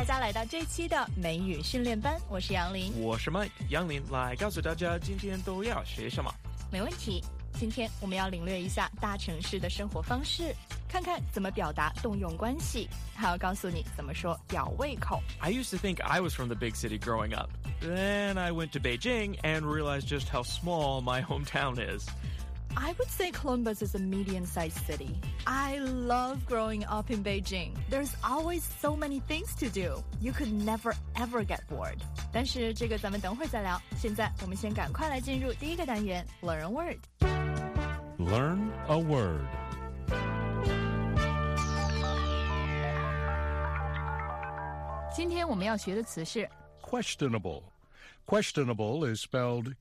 大家来到这期的美语训练班，我是杨林， 我是 Mike， 杨林来告诉大家今天都要学什么。 没问题，今天我们要领略一下大城市的生活方式，看看怎么表达动用关系，还要告诉你怎么说吊胃口。 I used to think I was from the big city growing up. Then I went to Beijing and realized just how small my hometown is. I would say Columbus is a medium-sized city. I love growing up in Beijing. There's always so many things to do. You could never ever get bored. 但是这个咱们等会儿再聊。现在我们先赶快来进入第一个单元 Learn a Word. Learn a word. 今天我们要学的词是 Questionable.Questionable is spelled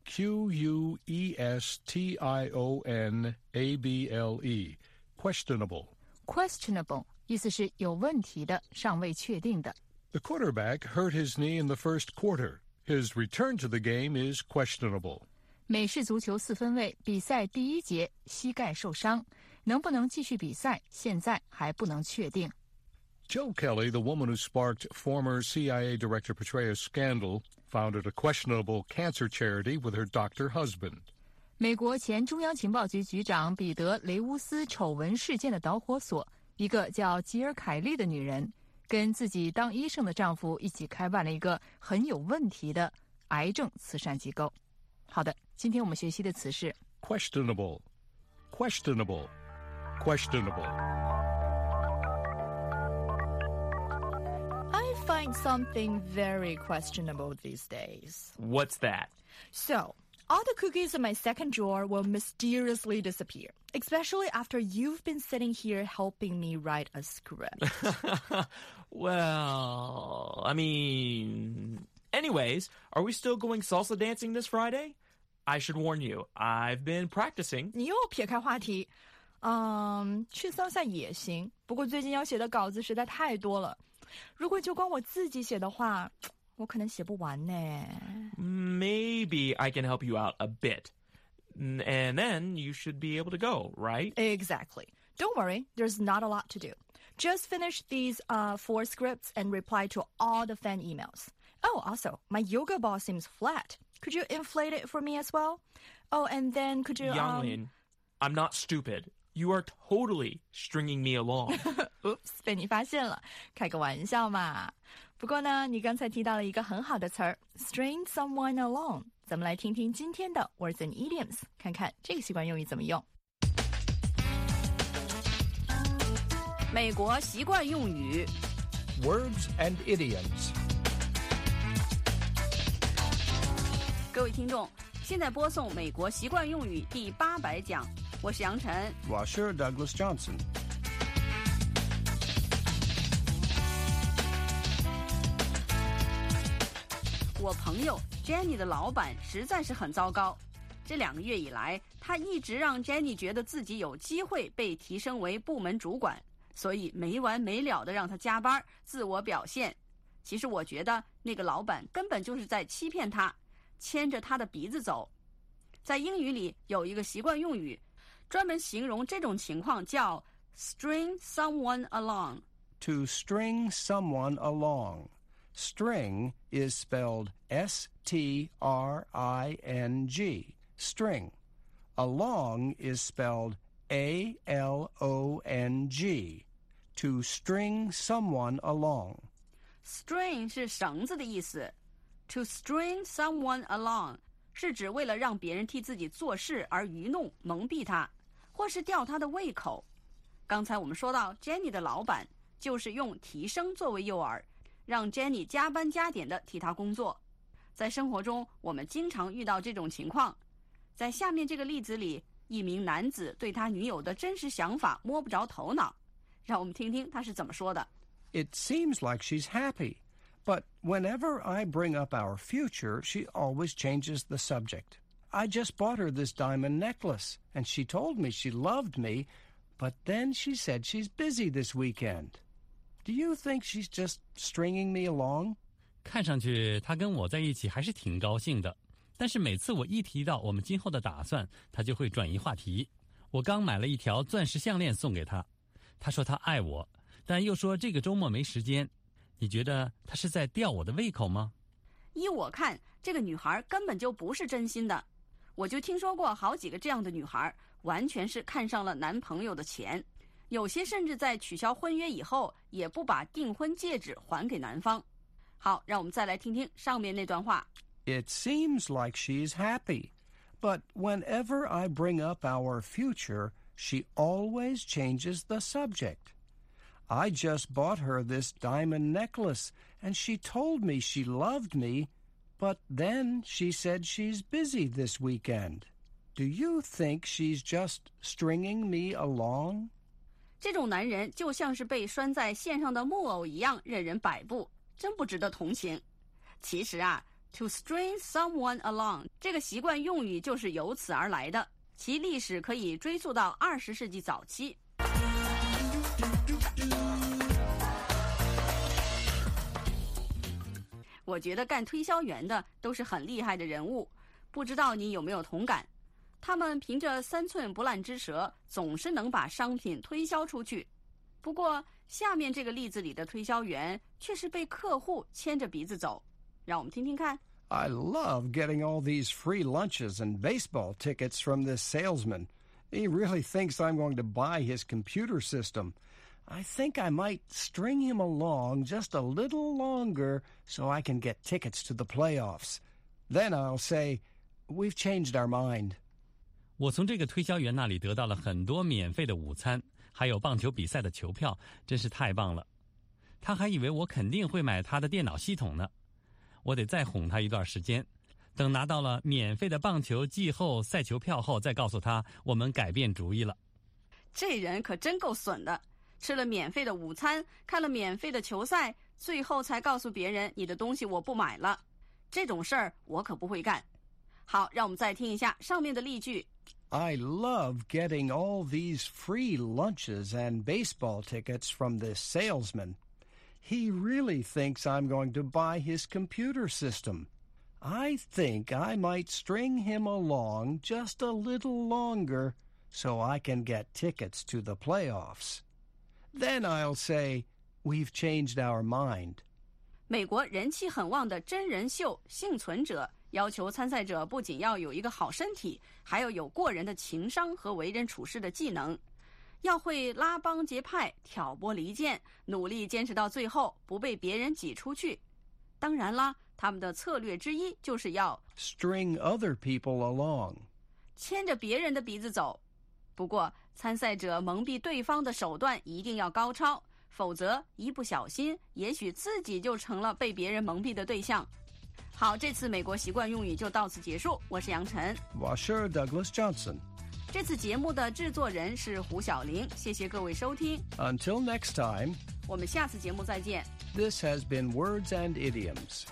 Q-U-E-S-T-I-O-N-A-B-L-E. Questionable. Questionable 意思是有问题的，尚未确定的。 The quarterback hurt his knee in the first quarter. His return to the game is questionable. 美式足球四分卫比赛第一节膝盖受伤，能不能继续比赛，现在还不能确定。 Jill Kelly, the woman who sparked former CIA Director Petraeus' scandal, founded a questionable cancer charity with her doctor husband. 美国前中央情报局局长彼得·雷乌斯丑闻事件的导火索，一个叫吉尔·凯利的女人，跟自己当医生的丈夫一起开办了一个很有问题的癌症慈善机构。好的，今天我们学习的词是 Questionable. Questionable. I find something very questionable these days. What's that? So, all the cookies in my second drawer will mysteriously disappear, especially after you've been sitting here helping me write a script. Well, I mean... Anyways, are we still going salsa dancing this Friday? I should warn you, I've been practicing. 你又撇开话题。去salsa也行，不过最近要写的稿子实在太多了。如果就光我自己写的话，我可能写不完呢。 Maybe I can help you out a bit. And then you should be able to go, right? Exactly. Don't worry, there's not a lot to do. Just finish these 4 scripts and reply to all the fan emails. Oh, also, my yoga ball seems flat. Could you inflate it for me as well? Oh, and then could you... Yanglin, I'm not stupid. You are totally stringing me along. Oops, 被你发现了，开个玩笑嘛。不过呢，你刚才提到了一个很好的词儿 string someone along。咱们来听听今天的 words and idioms， 看看这个习惯用语怎么用。 美国习惯用语 Words and idioms. 各位听众，现在播送美国习惯用语第800讲，我是杨晨， 我是 Douglas Johnson. 我朋友 Jenny 的老板实在是很糟糕。这2个月以来，他一直让 Jenny 觉得自己有机会被提升为部门主管，所以没完没了的让他加班，自我表现。其实我觉得那个老板根本就是在欺骗他，牵着他的鼻子走。在英语里有一个习惯用语，专门形容这种情况，叫 string someone along. To string someone along. String is spelled S-T-R-I-N-G. String. Along is spelled A-L-O-N-G. To string someone along. String 是绳子的意思。To string someone along 是指为了让别人替自己做事而愚弄、蒙蔽他，或是吊他的胃口。刚才我们说到 Jenny 的老板就是用提升作为诱饵，让 Jenny 加班加点的替他工作。在生活中我们经常遇到这种情况。在下面这个例子里，一名男子对他女友的真实想法摸不着头脑，让我们听听他是怎么说的。 It seems like she's happy, but whenever I bring up our future, she always changes the subject. I just bought her this diamond necklace, and she told me she loved me, but then she said she's busy this weekend. Do you think she's just stringing me along? 看上去她跟我在一起还是挺高兴的，但是每次我一提到我们今后的打算，她就会转移话题。我刚买了一条钻石项链送给她，她说她爱我，但又说这个周末没时间。 你觉得他是在吊我的胃口吗？ 依我看，这个女孩根本就不是真心的。我就听说过好几个这样的女孩，完全是看上了男朋友的钱，有些甚至在取消婚约以后，也不把订婚戒指还给男方。好，让我们再来听听上面那段话。 It seems like she's happy, but whenever I bring up our future, she always changes the subject.I just bought her this diamond necklace, and she told me she loved me, but then she said she's busy this weekend. Do you think she's just stringing me along? 这种男人就像是被拴在线上的木偶一样，任人摆布，真不值得同情。其实啊 ，to string someone along 这个习惯用语就是由此而来的，其历史可以追溯到20世纪早期。我觉得干推销员的都是很厉害的人物，不知道你有没有同感？他们凭着3寸不烂之舌，总是能把商品推销出去。不过，下面这个例子里的推销员却是被客户牵着鼻子走。让我们听听看。 I love getting all these free lunches and baseball tickets from this salesman. He really thinks I'm going to buy his computer system.I think I might string him along just a little longer so I can get tickets to the playoffs. Then I'll say, we've changed our mind. 我从这个推销员那里得到了很多免费的午餐，还有棒球比赛的球票，真是太棒了。他还以为我肯定会买他的电脑系统呢。我得再哄他一段时间，等拿到了免费的棒球季后赛球票后，再告诉他我们改变主意了。 这人可真够损的。吃了免费的午餐，看了免费的球赛，最后才告诉别人你的东西我不买了。这种事儿我可不会干。好，让我们再听一下上面的例句。 I love getting all these free lunches and baseball tickets from this salesman. He really thinks I'm going to buy his computer system. I think I might string him along just a little longer so I can get tickets to the playoffs.Then I'll say, we've changed our mind. 美国人气很旺的真人秀《幸存者》要求参赛者不仅要有一个好身体，还要有过人的情商和为人处事的技能，要会拉帮结派、挑拨离间，努力坚持到最后，不被别人挤出去。当然啦，他们的策略之一就是要 string other people along. 牵着别人的鼻子走。不过参赛者蒙蔽对方的手段一定要高超，否则一不小心也许自己就成了被别人蒙蔽的对象。好，这次美国习惯用语就到此结束。我是杨晨， 我是 Douglas Johnson。 这次节目的制作人是胡小玲，谢谢各位收听。 Until next time， 我们下次节目再见。 This has been Words and Idioms.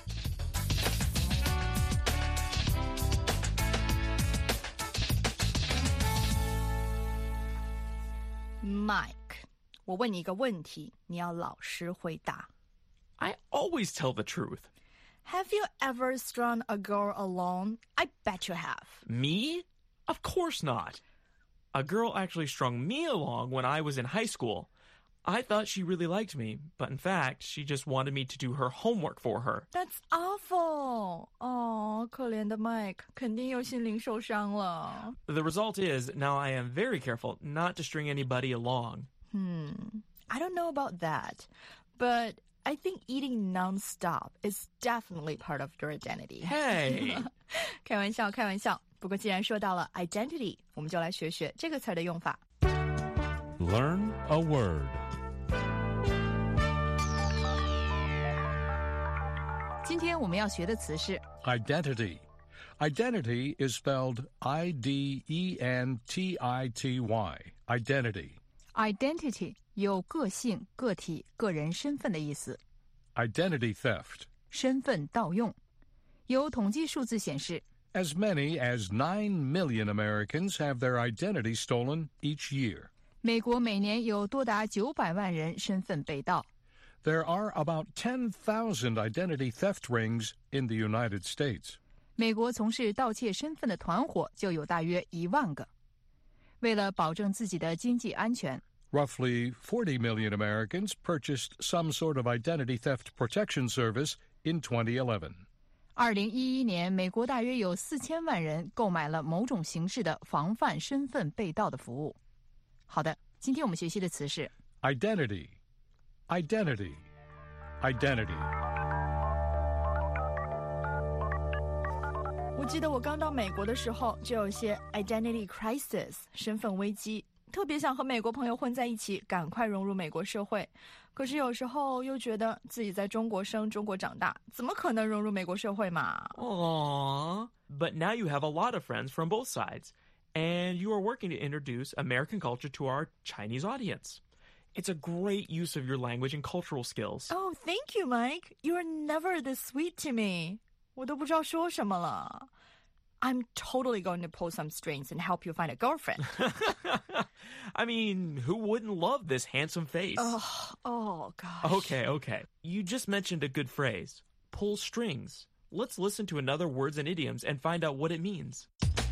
Mike， 我问你一个问题，你要老实回答。 I always tell the truth. Have you ever strung a girl along? I bet you have. Me? Of course not. A girl actually strung me along when I was in high school. I thought she really liked me, but in fact, she just wanted me to do her homework for her. That's awful. 哦，可怜的 Mike， 肯定又心灵受伤了。 The result is, now I am very careful not to string anybody along. I don't know about that, but I think eating non-stop is definitely part of your identity. Hey! 开玩笑，开玩笑。不过既然说到了 identity， 我们就来学学这个词儿的用法。 Learn a word. 今天我们要学的词是 Identity. Identity is spelled I-D-E-N-T-I-T-Y. Identity. identity， 有个性、个体、个人身份的意思。 Identity theft. 身份盗用。有统计数字显示 As many as 9 million Americans have their identity stolen each year. 美国每年有多达900万人身份被盗。 There are about 10,000 identity theft rings in the United States. 美国从事盗窃身份的团伙就有大约1万个。为了保证自己的经济安全， Roughly 40 million Americans purchased some sort of identity theft protection service in 2011. 2011年，美国大约有4000万人购买了某种形式的防范身份被盗的服务。好的，今天我们学习的词是 Identity, identity, identity. 我记得我刚到美国的时候，就有些 identity crisis 身份危机，特别想和美国朋友混在一起，赶快融入美国社会。可是有时候又觉得自己在中国生、中国长大，怎么可能融入美国社会嘛？ Aww. But now you have a lot of friends from both sides, and you are working to introduce American culture to our Chinese audience. It's a great use of your language and cultural skills. Oh, thank you, Mike. You are never this sweet to me. 我都不知道说什么了。I'm totally going to pull some strings and help you find a girlfriend. I mean, who wouldn't love this handsome face? Oh, gosh. Okay. You just mentioned a good phrase. Pull strings. Let's listen to another words and idioms and find out what it means.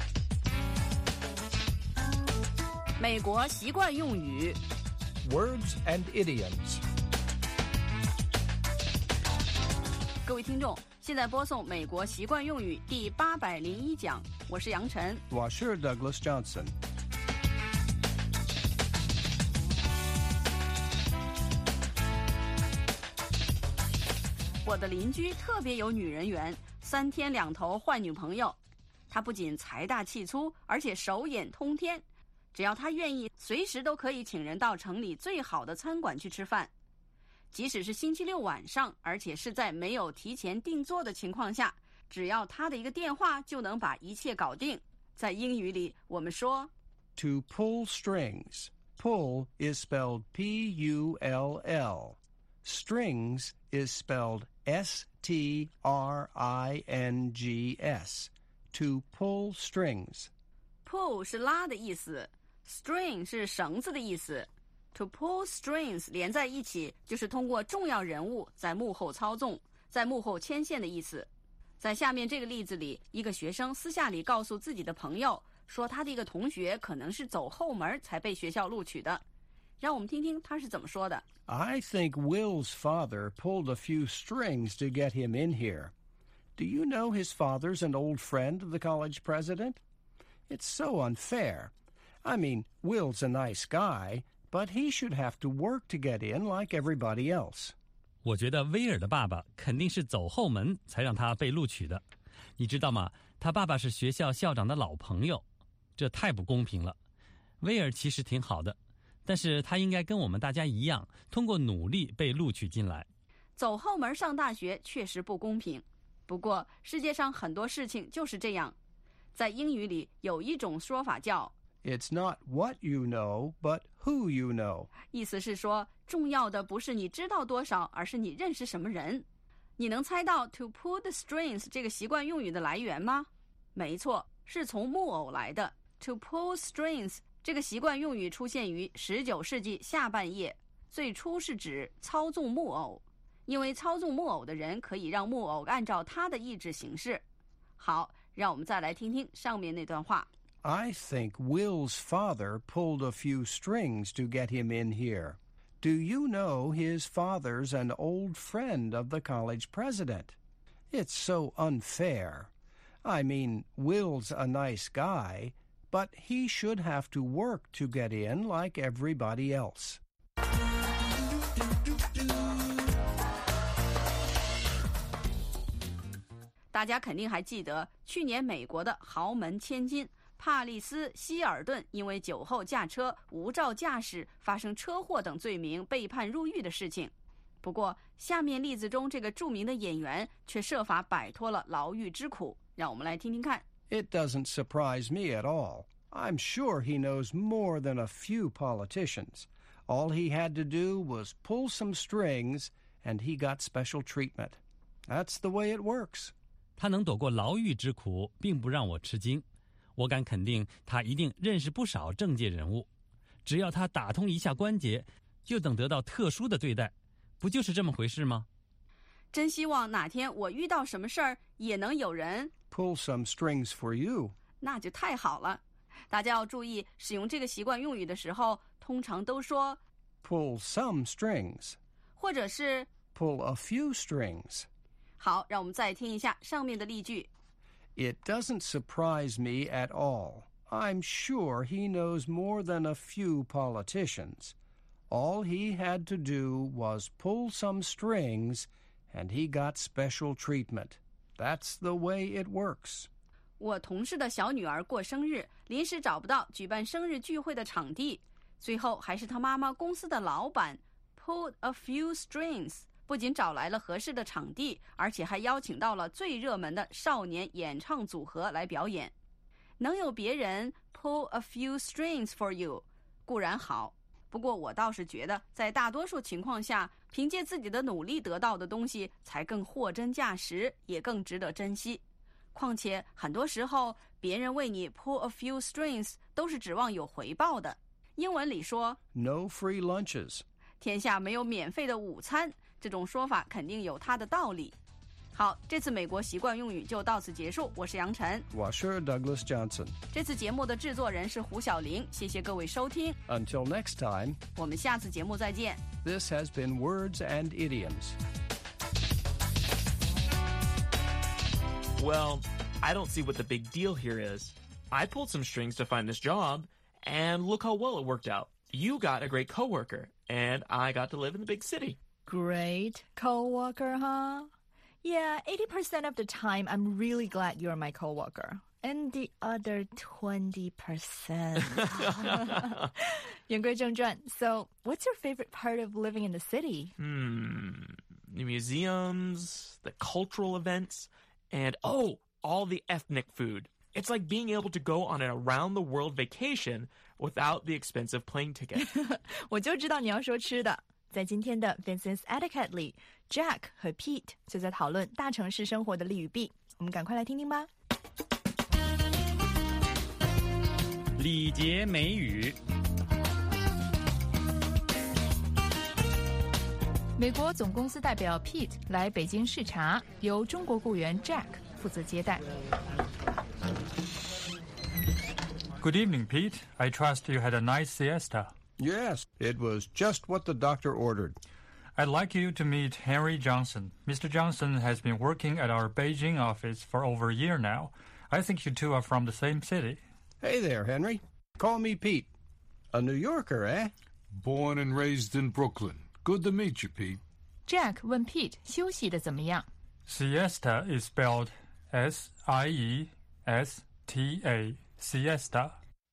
美国习惯用语 Words and idioms. 各位听众，现在播送美国习惯用语第801讲，我是杨晨。 我是 Douglas Johnson. 我的邻居特别有女人缘，3天2头换女朋友。他不仅财大气粗，而且手眼通天。只要他愿意，随时都可以请人到城里最好的餐馆去吃饭。即使是星期六晚上，而且是在没有提前订座的情况下，只要他的一个电话就能把一切搞定。在英语里，我们说 To pull strings. Pull is spelled P-U-L-L. Strings is spelled S-T-R-I-N-G-S. To pull strings. pull 是拉的意思， string 是绳子的意思。To pull strings 连在一起，就是通过重要人物在幕后操纵，在幕后牵线的意思。在下面这个例子里，一个学生私下里告诉自己的朋友，说他的一个同学可能是走后门才被学校录取的。让我们听听他是怎么说的。 I think Will's father pulled a few strings to get him in here. Do you know his father's an old friend of the college president? It's so unfair. I mean, Will's a nice guy.But he should have to work to get in like everybody else. 我觉得威尔的爸爸肯定是走后门才让他被录取的。你知道吗？他爸爸是学校校长的老朋友，这太不公平了。威尔其实挺好的，但是他应该跟我们大家一样，通过努力被录取进来。 走后门上大学确实不公平，不过世界上很多事情就是这样。在英语里有一种说法叫 It's not what you know, but who you know. 意思是说，重要的不是你知道多少，而是你认识什么人。你能猜到 to pull the strings 这个习惯用语的来源吗？没错，是从木偶来的。To pull strings 这个习惯用语出现于19世纪下半叶，最初是指操纵木偶，因为操纵木偶的人可以让木偶按照他的意志行事。好，让我们再来听听上面那段话。 I think Will's father pulled a few strings to get him in here. Do you know his father's an old friend of the college president? It's so unfair. I mean, Will's a nice guy, but he should have to work to get in like everybody else. 大家肯定还记得，去年美国的豪门千金帕丽斯·希尔顿因为酒后驾车、无照驾驶、发生车祸等罪名被判入狱的事情。不过，下面例子中这个著名的演员却设法摆脱了牢狱之苦。让我们来听听看。 It doesn't surprise me at all. I'm sure he knows more than a few politicians. All he had to do was pull some strings, and he got special treatment. That's the way it works. 他能躲过牢狱之苦，并不让我吃惊。我敢肯定，他一定认识不少政界人物。只要他打通一下关节，就能得到特殊的对待，不就是这么回事吗？ 真希望哪天我遇到什么事儿，也能有人 Pull some strings for you. 那就太好了。 大家要注意，使用这个习惯用语的时候，通常都说 pull some strings, 或者是 pull a few strings. 好，让我们再听一下上面的例句。 It doesn't surprise me at all. I'm sure he knows more than a few politicians. All he had to do was pull some strings, and he got special treatment. That's the way it works. 我同事的小女儿过生日，临时找不到举办生日聚会的场地，最后还是他妈妈公司的老板 pulled a few strings， 不仅找来了合适的场地，而且还邀请到了最热门的少年演唱组合来表演。能有别人 pull a few strings for you 固然好，不过我倒是觉得在大多数情况下，凭借自己的努力得到的东西才更货真价实，也更值得珍惜。况且很多时候别人为你 pull a few strings 都是指望有回报的。英文里说 No free lunches. 天下没有免费的午餐，这种说法肯定有它的道理。好，这次美国习惯用语就到此结束，我是杨晨， 我是 Douglas Johnson. 这次节目的制作人是胡小玲，谢谢各位收听。 Until next time, 我们下次节目再见。 this has been Words and Idioms. Well, I don't see what the big deal here is. I pulled some strings to find this job, and look how well it worked out. You got a great coworker, and I got to live in the big city. Great coworker, huh? Yeah, 80% of the time, I'm really glad you're my coworker. And the other 20%. 言归正传, so what's your favorite part of living in the city? The museums, the cultural events, and all the ethnic food. It's like being able to go on an around-the-world vacation without the expensive plane ticket. 我就知道你要说吃的。在今天的 Vincent's Etiquette 里 Jack 和 Pete 就在讨论大城市生活的利与弊，我们赶快来听听吧。 礼节美语。 美国总公司代表 Pete 来北京视察，由中国雇员 Jack 负责接待。 Good evening, Pete. I trust you had a nice siesta. Yes, it was just what the doctor ordered. I'd like you to meet Henry Johnson. Mr. Johnson has been working at our Beijing office for over a year now. I think you two are from the same city. Hey there, Henry. Call me Pete. A New Yorker, eh? Born and raised in Brooklyn. Good to meet you, Pete. Jack 问 Pete 休息的怎么样？ Siesta is spelled S-I-E-S-T-A, siesta.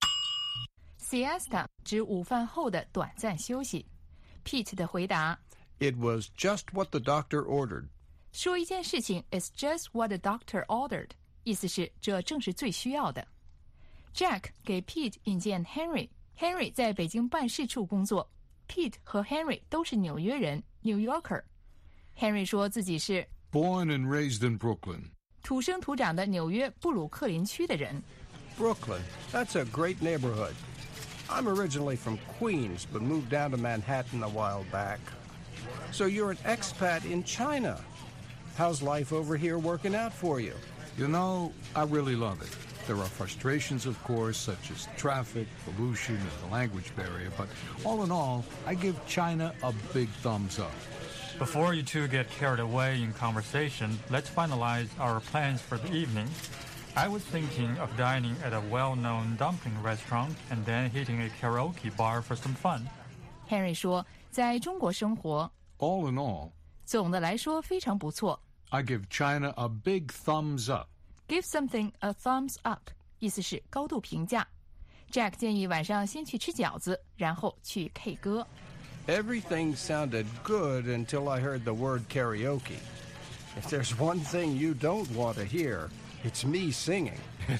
Siesta 指午饭后的短暂休息。Pete 的回答 It was just what the doctor ordered. 说一件事情 is just what the doctor ordered， 意思是这正是最需要的。Jack 给 Pete 引荐 Henry 在北京办事处工作。Pete 和 Henry 都是纽约人 New Yorker。Henry 说自己是 Born and raised in Brooklyn. 土生土长的纽约布鲁克林区的人。 Brooklyn, that's a great neighborhood. I'm originally from Queens, but moved down to Manhattan a while back. So you're an expat in China. How's life over here working out for you? You know, I really love it. There are frustrations, of course, such as traffic, pollution, and the language barrier, but all in all, I give China a big thumbs up. Before you two get carried away in conversation, let's finalize our plans for the evening. I was thinking of dining at a well-known dumpling restaurant and then hitting a karaoke bar for some fun. Henry 说，在中国生活 All in all, 总的来说非常不错。 I give China a big thumbs up. Give something a thumbs up， 意思是高度评价。Jack 建议晚上先去吃饺子，然后去 K 歌。 Everything sounded good until I heard the word karaoke. If there's one thing you don't want to hear, it's me singing.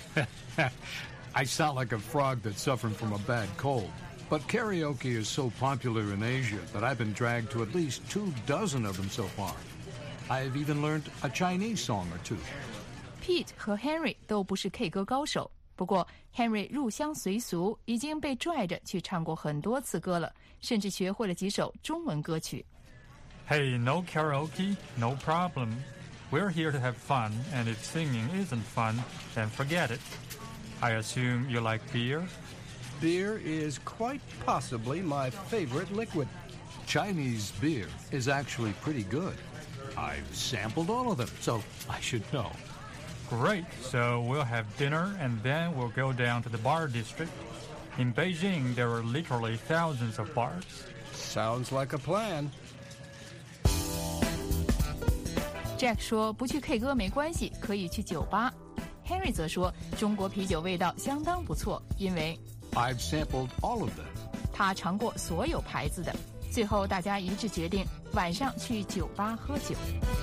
I sound like a frog that's suffering from a bad cold. But karaoke is so popular in Asia that I've been dragged to at least 24 of them so far. I've even learned a Chinese song or two. Pete 和 Henry 都不是 K 歌高手，不过 Henry 入乡随俗，已经被拽着去唱过很多次歌了，甚至学会了几首中文歌曲。 Hey, no karaoke? No problem. We're here to have fun, and if singing isn't fun, then forget it. I assume you like beer? Beer is quite possibly my favorite liquid. Chinese beer is actually pretty good. I've sampled all of them, so I should know. Great. So we'll have dinner and then we'll go down to the bar district. In Beijing, there are literally thousands of bars. Sounds like a plan. Jack 说不去 K 歌没关系，可以去酒吧。Henry 则说中国啤酒味道相当不错，因为 I've sampled all of them. 他尝过所有牌子的。最后大家一致决定晚上去酒吧喝酒。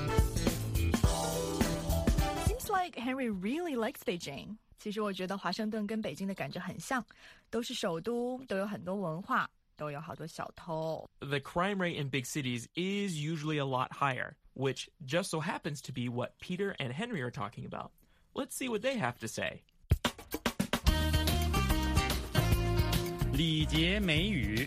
Seems like Henry really likes Beijing. 其实我觉得华盛顿跟北京的感觉很像，都是首都，都有很多文化，都有好多小偷。 The crime rate in big cities is usually a lot higher, which just so happens to be what Peter and Henry are talking about. Let's see what they have to say. 礼节美语。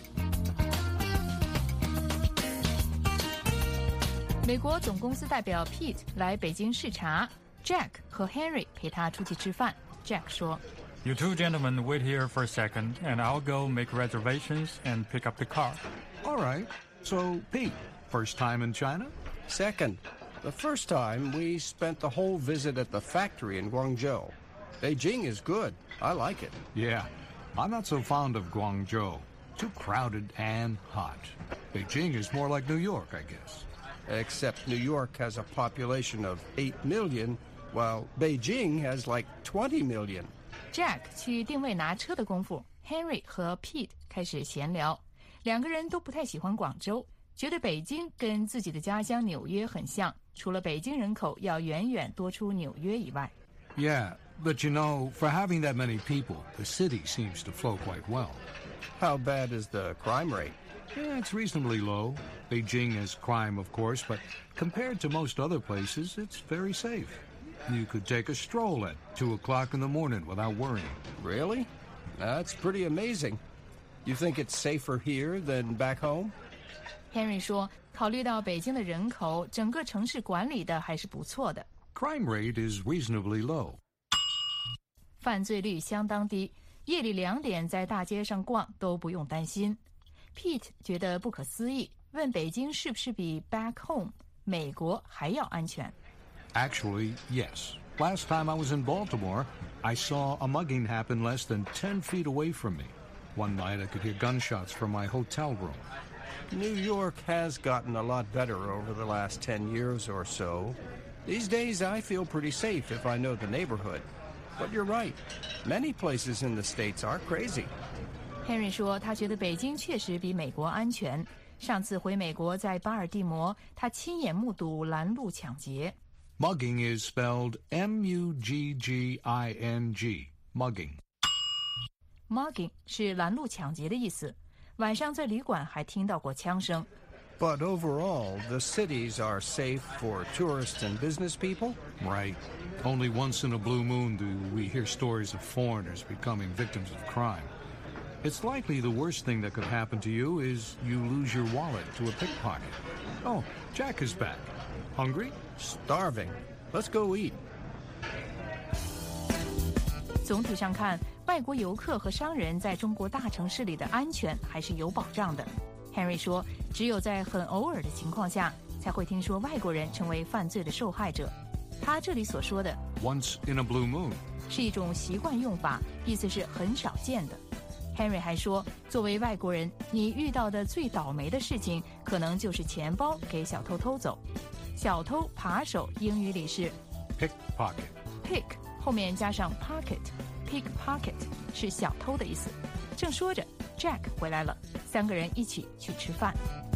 美国总公司代表 Pete 来北京视察 ，Jack 和 Henry 陪他出去吃饭。Jack 说 You two gentlemen wait here for a second, and I'll go make reservations and pick up the car. All right. So, Pete, first time in China? Second, the first time we spent the whole visit at the factory in Guangzhou. Beijing is good. I like it. Yeah. I'm not so fond of Guangzhou. Too crowded and hot. Beijing is more like New York, I guess. Except New York has a population of 8 million, while Beijing has like 20 million. Jack 去定位拿车的功夫 ，Henry 和 Pete 开始闲聊。两个人都不太喜欢广州，觉得北京跟自己的家乡纽约很像，除了北京人口要远远多出纽约以外。 Yeah, but you know, for having that many people, the city seems to flow quite well. How bad is the crime rate? Yeah, it's reasonably low. Beijing has crime, of course, but compared to most other places, it's very safe. You could take a stroll at 2 o'clock in the morning without worrying. Really? That's pretty amazing. You think it's safer here than back home? Henry 说，考虑到北京的人口，整个城市管理的还是不错的。 Crime rate is reasonably low. 犯罪率相当低，夜里2点在大街上逛都不用担心。Pete 觉得不可思议，问北京是不是比 back home 美国还要安全？ Actually, yes. Last time I was in Baltimore, I saw a mugging happen less than 10 feet away from me. One night I could hear gunshots from my hotel room. New York has gotten a lot better over the last 10 years or so. These days I feel pretty safe if I know the neighborhood. But you're right. Many places in the States are crazy. Henry 说，他觉得北京确实比美国安全。上次回美国，在巴尔的摩，他亲眼目睹拦路抢劫。 Mugging is spelled M-U-G-G-I-N-G. Mugging. Mugging 是拦路抢劫的意思。晚上在旅馆还听到过枪声。 But overall, the cities are safe for tourists and business people? Right. Only once in a blue moon do we hear stories of foreigners becoming victims of crime. It's likely the worst thing that could happen to you is you lose your wallet to a pickpocket. Oh, Jack is back. Hungry? Starving. Let's go eat. 总体上看，外国游客和商人在中国大城市里的安全还是有保障的。Henry 说，只有在很偶尔的情况下，才会听说外国人成为犯罪的受害者。他这里所说的 Once in a blue moon 是一种习惯用法，意思是很少见的。Henry 还说，作为外国人，你遇到的最倒霉的事情，可能就是钱包给小偷偷走。小偷扒手英语里是 pickpocket. Pick 后面加上 pocket，pickpocket 是小偷的意思。正说着 ，Jack 回来了，3个人一起去吃饭。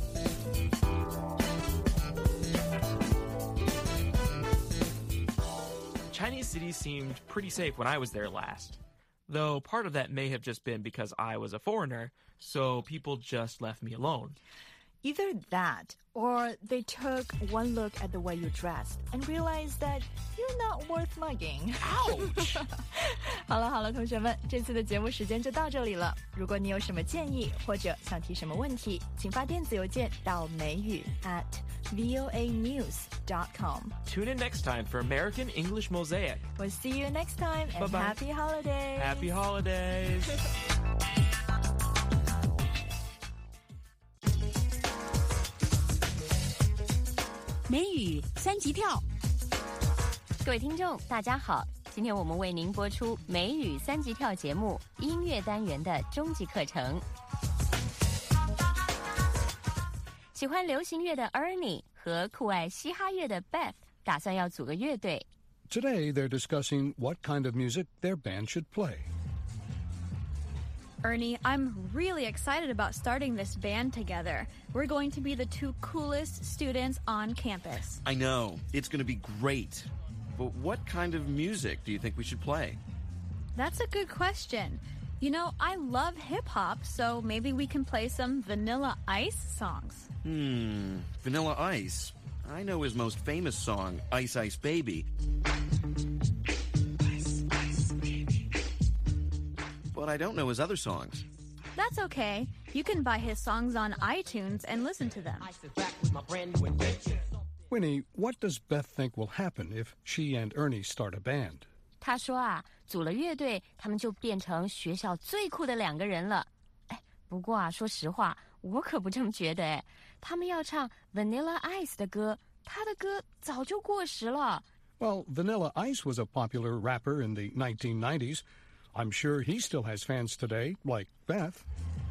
Chinese cities seemed pretty safe when I was there last. Though part of that may have just been because I was a foreigner, so people just left me alone. Either that, or they took one look at the way you dressed and realized that you're not worth mugging. Ouch! 好了，同学们，这次的节目时间就到这里了。如果你有什么建议或者想提什么问题，请发电子邮件到美语@voanews.com. Tune in next time for American English Mosaic. We'll see you next time and Bye-bye. happy holidays. Happy holidays. 美语三级跳， 各位听众，大家好！今天我们为您播出美语三级跳节目音乐单元的终极课程。喜欢流行乐的 Ernie 和酷爱嘻哈乐的 Beth 打算要组个乐队。 Today, they're discussing what kind of music their band should play. Ernie, I'm really excited about starting this band together. We're going to be the two coolest students on campus. I know. It's going to be great. But what kind of music do you think we should play? That's a good question. You know, I love hip-hop, so maybe we can play some Vanilla Ice songs. Vanilla Ice. I know his most famous song, Ice Ice Baby. But I don't know his other songs. That's okay. You can buy his songs on iTunes and listen to them. Winnie, what does Beth think will happen if she and Ernie start a band? 他说啊，组了乐队，他们就变成学校最酷的两个人了。不过啊，说实话，我可不这么觉得。他们要唱 Vanilla Ice 的歌，他的歌早就过时了。 Well, Vanilla Ice was a popular rapper in the 1990s. I'm sure he still has fans today, like Beth.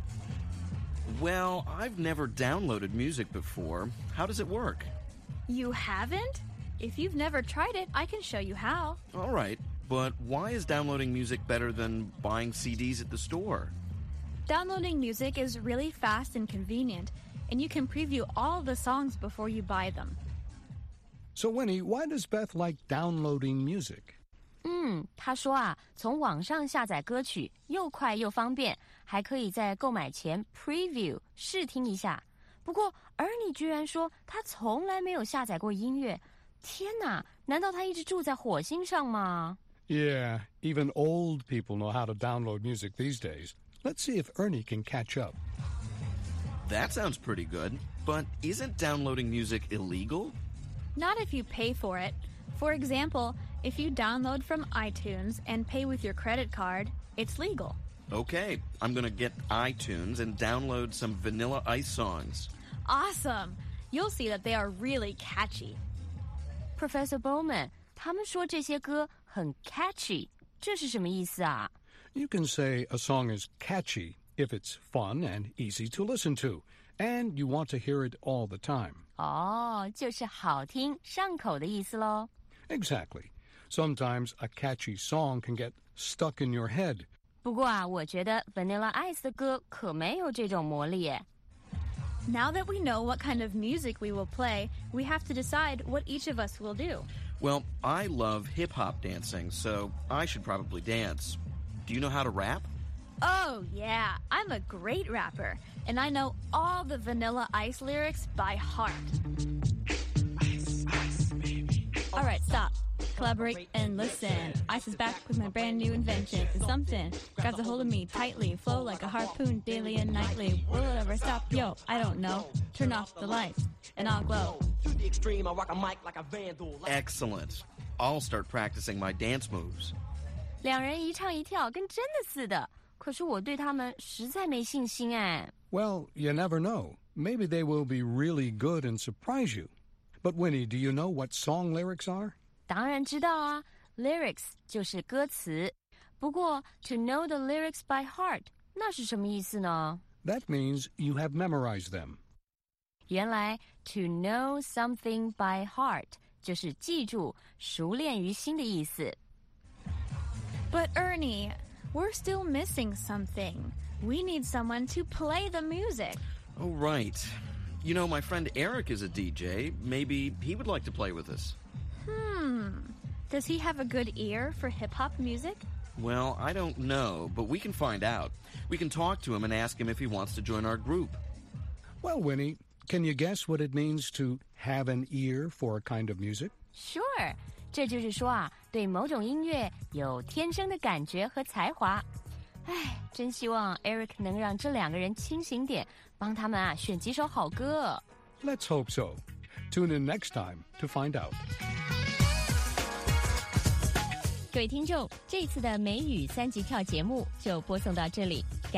Well, I've never downloaded music before. How does it work? You haven't? If you've never tried it, I can show you how. All right, but why is downloading music better than buying CDs at the store? Downloading music is really fast and convenient, and you can preview all the songs before you buy them. So, Winnie, why does Beth like downloading music? 他说啊，从网上下载歌曲又快又方便，还可以在购买前 preview 试听一下。不过 Ernie 居然说他从来没有下载过音乐。天哪，难道他一直住在火星上吗？ Yeah, even old people know how to download music these days. Let's see if Ernie can catch up. That sounds pretty good, but isn't downloading music illegal? Not if you pay for it. For example, if you download from iTunes and pay with your credit card, it's legal. Okay, I'm going to get iTunes and download some Vanilla Ice songs. Awesome! You'll see that they are really catchy. Professor Bowman, 他们说这些歌很 catchy， 这是什么意思啊？ You can say a song is catchy if it's fun and easy to listen to, and you want to hear it all the time. 就是好听上口的意思咯。 Exactly. Sometimes a catchy song can get stuck in your head. 不过啊，我觉得 Vanilla Ice 的歌可没有这种魔力耶。 Now that we know what kind of music we will play, we have to decide what each of us will do. Well, I love hip-hop dancing, so I should probably dance. Do you know how to rap? Oh, yeah. I'm a great rapper, and I know all the Vanilla Ice lyrics by heart. All right, stop. Collaborate and listen. Ice is back with my brand new invention. It's something. Grabs a hold of me tightly. Flow like a harpoon daily and nightly. Will it ever stop? Yo, I don't know. Turn off the lights and I'll glow. Excellent. I'll start practicing my dance moves. 两人一唱一跳，跟真的似的。可是我对他们实在没信心哎。 Well, you never know. Maybe they will be really good and surprise you. But Winnie, do you know what song lyrics are? 当然知道啊 ，lyrics 就是歌词。不过 to know the lyrics by heart 那是什么意思呢？ That means you have memorized them. 原来 to know something by heart 就是记住、熟练于心的意思。 But Ernie, we're still missing something. We need someone to play the music. Oh, right. You know, my friend Eric is a DJ. Maybe he would like to play with us. Does he have a good ear for hip-hop music? Well, I don't know, but we can find out. We can talk to him and ask him if he wants to join our group. Well, Winnie, Can you guess what it means to have an ear for a kind of music? Sure， 这就是说啊，对某种音乐有天生的感觉和才华。唉，真希望 Eric 能让这2个人清醒点，帮他们啊选几首好歌。 Let's hope so. Tune in next time to find out. 各位听众，这次的美语3级跳节目就播送到这里。